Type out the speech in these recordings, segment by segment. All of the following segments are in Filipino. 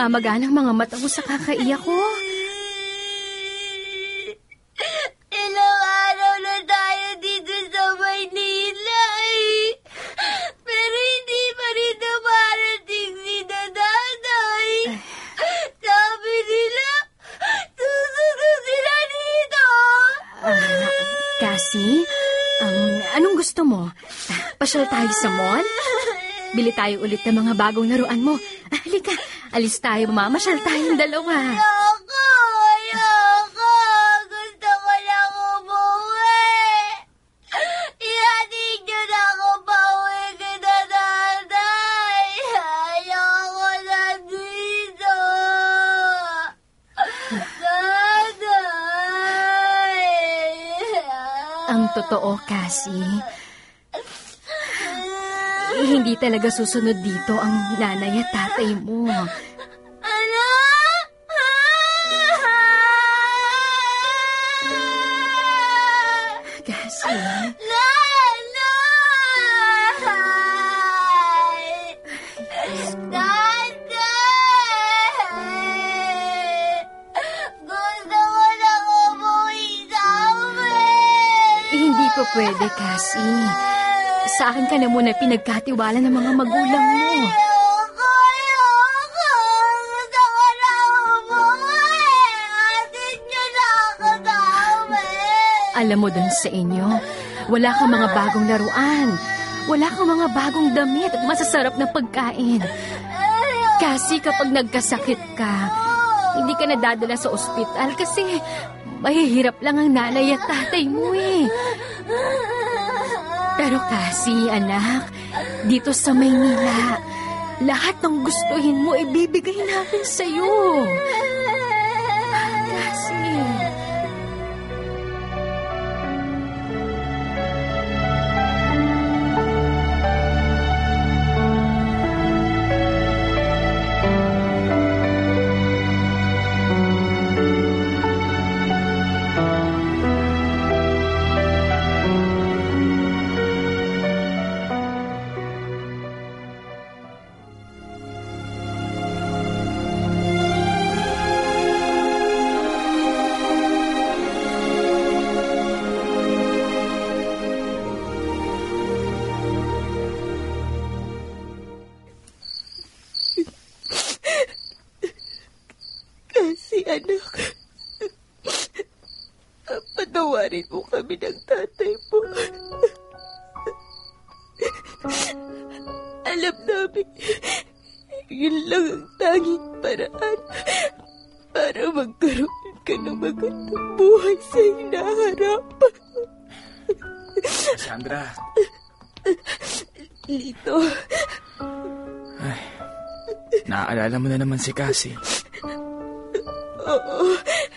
namamaga ng mga mata mo sa kakaiyak ko. Ilang araw na tayo dito sa Maynila eh. Pero hindi pa rin dumarating si Nanay. Sabi nila, susunod sila dito. Cassie, anong gusto mo? Pasyal tayo sa mall? Bili tayo ulit ng mga bagong laruan mo. Halika, alis tayo, mamasyal tayong dalawa. Ayoko. Gusto ko lang umuwi. Ihatid niyo na ako pauwi kay Nanay. Ayoko na dito. Nanay. Ang totoo, Cassie, hindi talaga susunod dito ang nanay at tatay mo. Ano? Cassie. Nanay! Gusto ko lang umuwi sa amin! Hindi po pwede, Cassie. Sa akin ka na muna pinagkatiwala ng mga magulang mo. Ayoko! Gusto ko lang umuwi! Atin niyo na ako sa amin! Alam mo dun sa inyo, wala kang mga bagong laruan. Wala kang mga bagong damit at masasarap na pagkain. Kasi kapag nagkasakit ka, hindi ka nadadala sa ospital kasi mahihirap lang ang nanay at tatay mo eh. Pero kasi, anak, dito sa Maynila, lahat ng gustuhin mo ibibigay namin sa'yo. Kasi... Anak, patawarin mo kami ng tatay mo. Alam namin, yun lang ang tanging paraan para magkaroon ka ng magandang buhay sa hinaharap. Sandra. Lito. Ay, naaalala mo na naman si Cassie. Oo.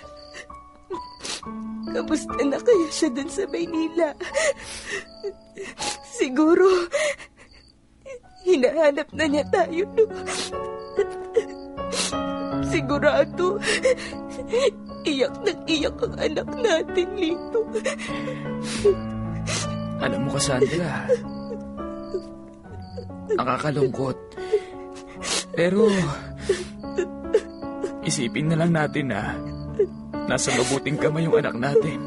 Kamusta na kaya siya dun sa Maynila? Siguro, hinahanap na niya tayo, no? Sigurado, iyak ang anak natin, Lito. Alam mo, Cassandra, nakakalungkot. Pero, isipin na lang natin na nasa mabuting kamay yung anak natin.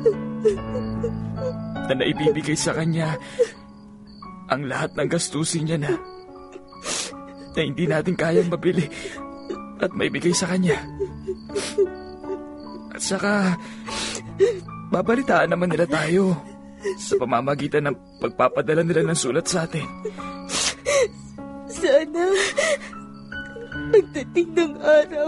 Na naibibigay sa kanya ang lahat ng gastusin niya na hindi natin kayang mabili at maibigay sa kanya. At saka, babalitaan naman nila tayo sa pamamagitan ng pagpapadala nila ng sulat sa atin. Sana, pagdating ng araw,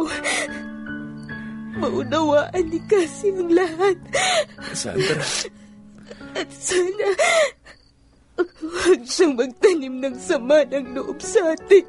maunawaan ni Cassie ang lahat. Sandra. At sana, huwag siyang magtanim ng sama ng loob sa atin.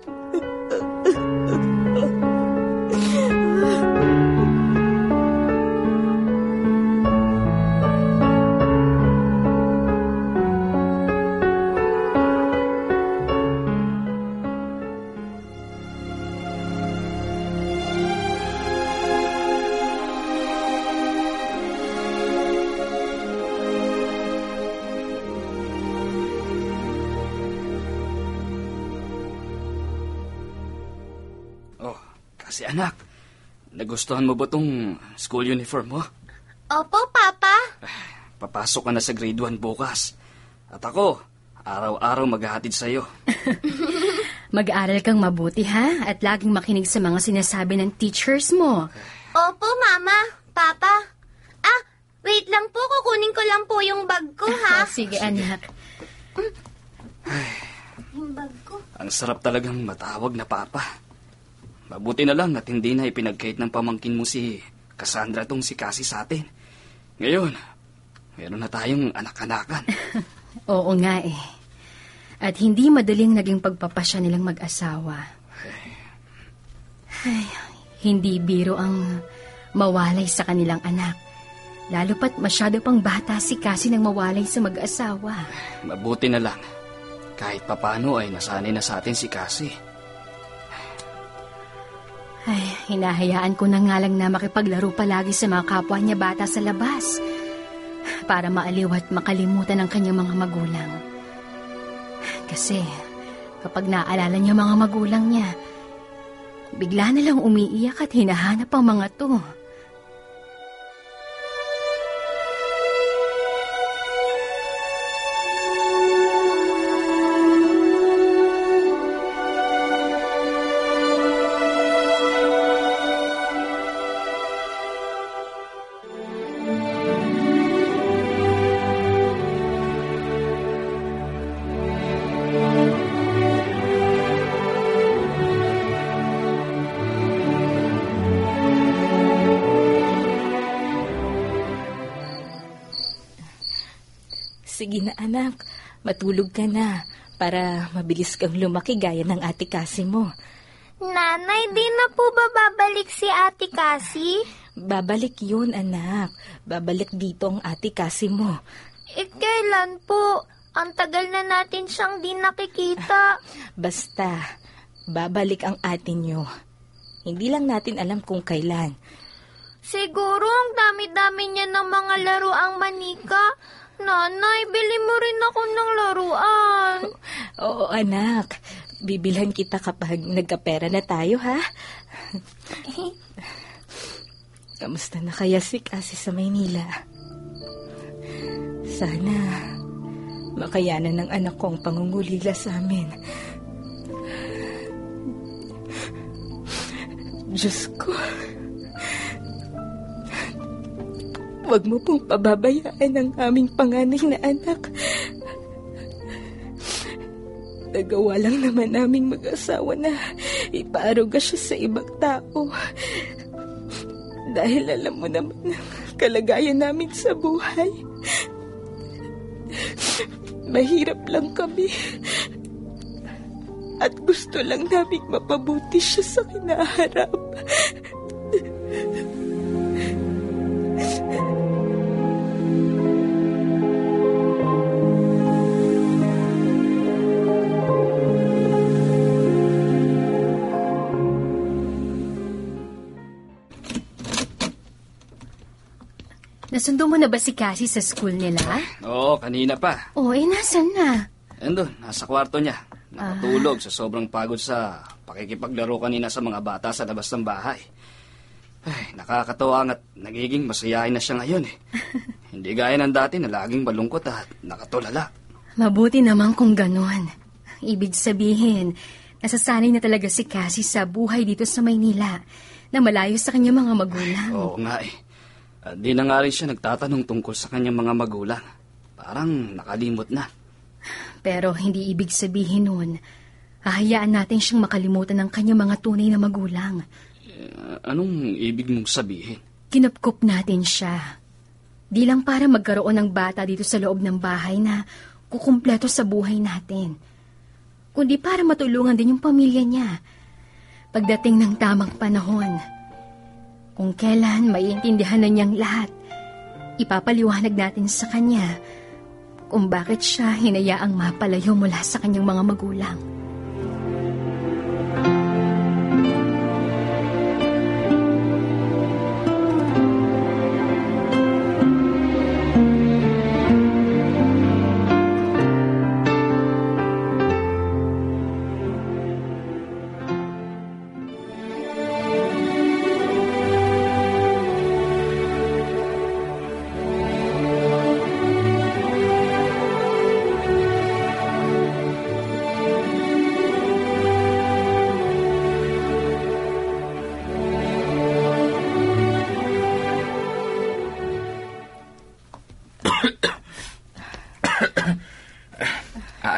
Kasi anak, nagustuhan mo ba tong school uniform mo? Opo, Papa. Papasok ka na sa grade 1 bukas. At ako, araw-araw maghahatid sa'yo. Mag-aral kang mabuti, ha? At laging makinig sa mga sinasabi ng teachers mo. Opo, Mama. Papa. Wait lang po. Kukunin ko lang po yung bag ko, ha? Sige, anak. Yung bag ko. Ang sarap talagang matawag na papa. Mabuti na lang at hindi na ipinagkait ng pamangkin mo si Cassandra tong si Cassie sa atin. Ngayon, meron na tayong anak-anakan. Oo nga eh. At hindi madaling naging pagpapasya nilang mag-asawa. Ay, hindi biro ang mawalay sa kanilang anak. Lalo pat masyado pang bata si Cassie nang mawalay sa mag-asawa. Mabuti na lang. Kahit papano ay nasanay na sa atin si Cassie. Ay, hinahayaan ko na nga lang na makipaglaro palagi sa mga kapwa niya bata sa labas para maaliw at makalimutan ang kanyang mga magulang. Kasi kapag naalala niya mga magulang niya, bigla na lang umiiyak at hinahanap ang mga to. Sige na anak, matulog ka na para mabilis kang lumaki gaya ng ate Cassie mo. Nanay, di na po ba babalik si Ate Cassie? Babalik yun anak, babalik dito ang ate Cassie mo. Kailan po? Ang tagal na natin siyang di nakikita. Basta, babalik ang ate nyo. Hindi lang natin alam kung kailan. Siguro ang dami-dami niya ng mga laruang manika. Nanay, bili mo rin ako ng laruan. Oo anak, bibilhan kita kapag nagkapera na tayo ha. Kamusta na kaya si Cassie sa Maynila? Sana makayanan ng anak kong pangungulila sa amin. Diyos ko, huwag mo pong pababayaan ang aming panganay na anak. Nagawa lang naman naming mag-asawa na ipaaruga siya sa ibang tao. Dahil alam mo naman ang kalagayan namin sa buhay. Mahirap lang kami. At gusto lang naming mapabuti siya sa kinaharap. Nasundo mo na ba si Cassie sa school nila? Oo, kanina pa. Nasan na? Andun, nasa kwarto niya. Nakatulog sa sobrang pagod sa pakikipaglaro kanina sa mga bata sa labas ng bahay. Ay, nakakatawa at nagiging masayahin na siya ngayon eh. Hindi gaya ng dati na laging malungkot at nakatulala. Mabuti naman kung ganon. Ibig sabihin, nasasanay na talaga si Cassie sa buhay dito sa Maynila na malayo sa kanyang mga magulang. Oo nga eh. At di na nga rin siya nagtatanong tungkol sa kanyang mga magulang. Parang nakalimot na. Pero hindi ibig sabihin nun, hahayaan natin siyang makalimutan ng kanyang mga tunay na magulang. Anong ibig mong sabihin? Kinupkup natin siya. Di lang para magkaroon ng bata dito sa loob ng bahay na kukumpleto sa buhay natin, kundi para matulungan din yung pamilya niya. Pagdating ng tamang panahon, kung kailan maiintindihan na niyang lahat, ipapaliwanag natin sa kanya kung bakit siya hinayaang mapalayo mula sa kanyang mga magulang.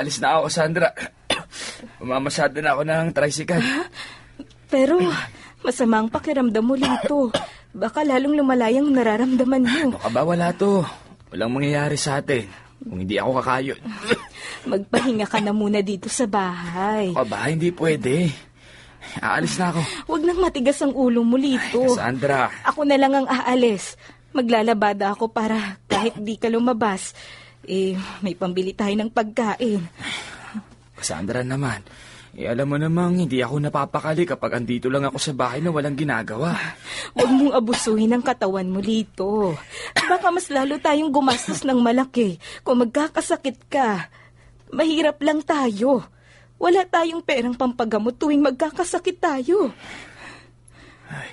Aalis na ako, Sandra. Mamasyado na ako ng tricycle. Pero masama ang pakiramdam mo, Lito. Baka lalong lumalayang nararamdaman mo. Ano ka ba? Wala to. Walang mangyayari sa atin kung hindi ako kakayod. Magpahinga ka na muna dito sa bahay. Ako ba? Hindi pwede. Aalis na ako. Huwag nang matigas ang ulo mo, Lito. Sandra. Ako na lang ang aalis. Maglalabada ako para kahit di ka lumabas, may pambili tayo ng pagkain. Sandra naman, alam mo namang hindi ako napapakali kapag andito lang ako sa bahay na walang ginagawa. Huwag mong abusuhin ang katawan mo, Lito. Baka mas lalo tayong gumastos ng malaki kung magkakasakit ka. Mahirap lang tayo. Wala tayong perang pampagamot tuwing magkakasakit tayo. Ay.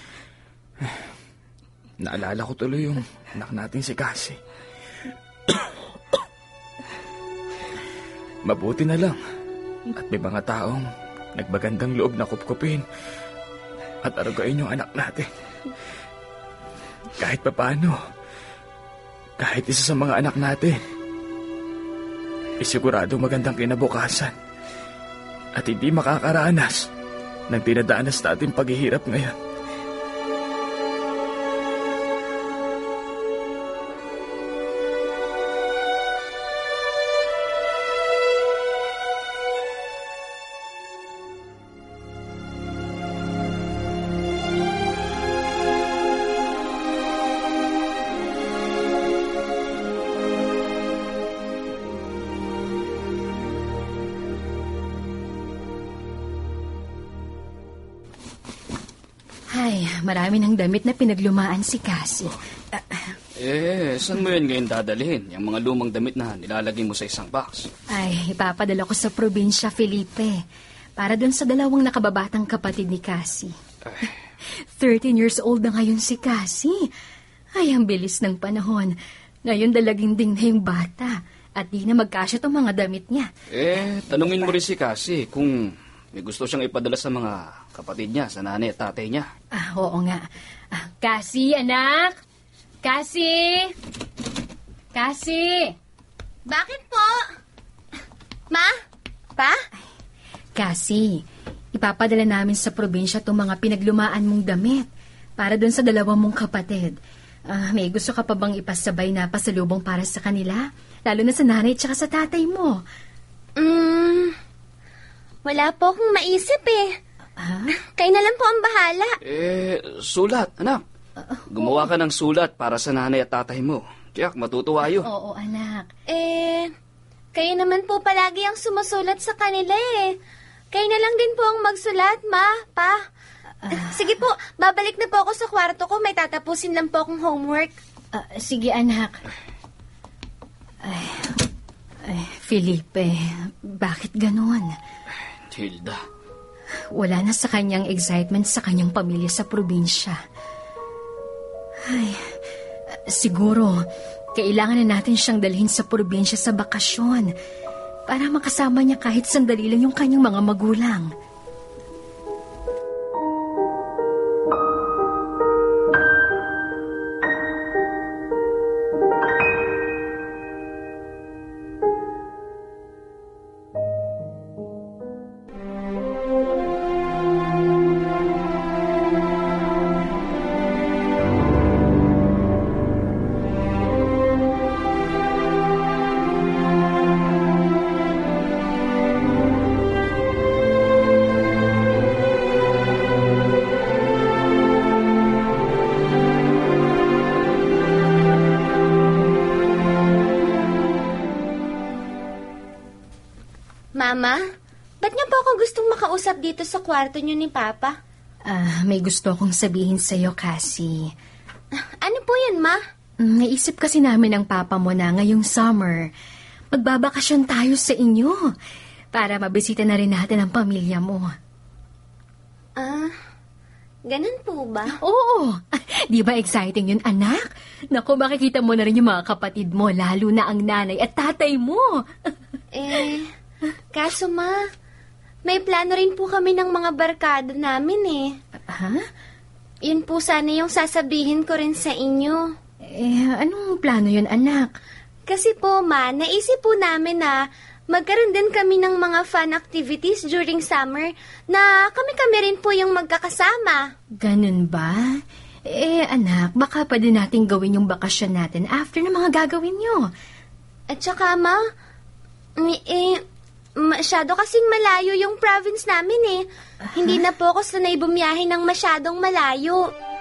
Naalala ko tuloy yung anak natin si Cassie. Mabuti na lang at may mga taong nagbagandang loob na kupkupin at arugain yung anak natin. Kahit papaano, kahit isa sa mga anak natin, isigurado magandang kinabukasan at hindi makakaranas ng dinadanas natin paghihirap ngayon. Ay, marami ng damit na pinaglumaan si Cassie. Saan mo yan ngayon dadalhin? Yung mga lumang damit na nilalagay mo sa isang box. Ay, ipapadala ko sa probinsya, Felipe. Para dun sa dalawang nakababatang kapatid ni Cassie. 13 years old na ngayon si Cassie. Ay, ang bilis ng panahon. Ngayon dalaginding na yung bata. At di na magkasya tong mga damit niya. Tanungin mo rin si Cassie kung may gusto siyang ipadala sa mga kapatid niya, sa nanay at tatay niya. Oo nga. Cassie, anak! Cassie! Cassie! Bakit po? Ma? Pa? Cassie, ipapadala namin sa probinsya itong mga pinaglumaan mong damit para dun sa dalawang mong kapatid. May gusto ka pa bang ipasabay na pasalubong para sa kanila? Lalo na sa nanay at saka sa tatay mo. Wala po akong maisip eh. Kayo na lang po ang bahala. Sulat, anak. Gumawa ka ng sulat para sa nanay at tatay mo. Tiyak, matutuwa yun. Oo, anak. Kayo naman po palagi ang sumusulat sa kanila eh. Kayo na lang din po ang magsulat, Ma, Pa. Sige po, babalik na po ako sa kwarto ko. May tatapusin lang po akong homework. Sige, anak. Felipe, bakit ganon? Hilda. Wala na sa kanyang excitement sa kanyang pamilya sa probinsya. Ay, siguro, kailangan na natin siyang dalhin sa probinsya sa bakasyon para makasama niya kahit sandali lang yung kanyang mga magulang. Mama, ba't niyo po ako gustong makausap dito sa kwarto niyo ni Papa? May gusto akong sabihin sa'yo, Cassie. Ano po yan, Ma? Naisip kasi namin ng papa mo na ngayong summer, magbabakasyon tayo sa inyo para mabisita na rin natin ang pamilya mo. Ganun po ba? Oo. Di ba exciting yun, anak? Naku, makikita mo na rin yung mga kapatid mo, lalo na ang nanay at tatay mo. Kaso Ma, may plano rin po kami ng mga barkada namin eh. Yun po sana yung sasabihin ko rin sa inyo. Anong plano yun, anak? Kasi po, Ma, naisip po namin na magkaroon din kami ng mga fun activities during summer na kami-kami rin po yung magkakasama. Ganun ba? Anak, baka pwede natin gawin yung bakasyon natin after ng mga gagawin nyo. At saka, Ma, masyado kasing malayo yung province namin eh. Hindi na po ako sanay bumiyahe ng masyadong malayo.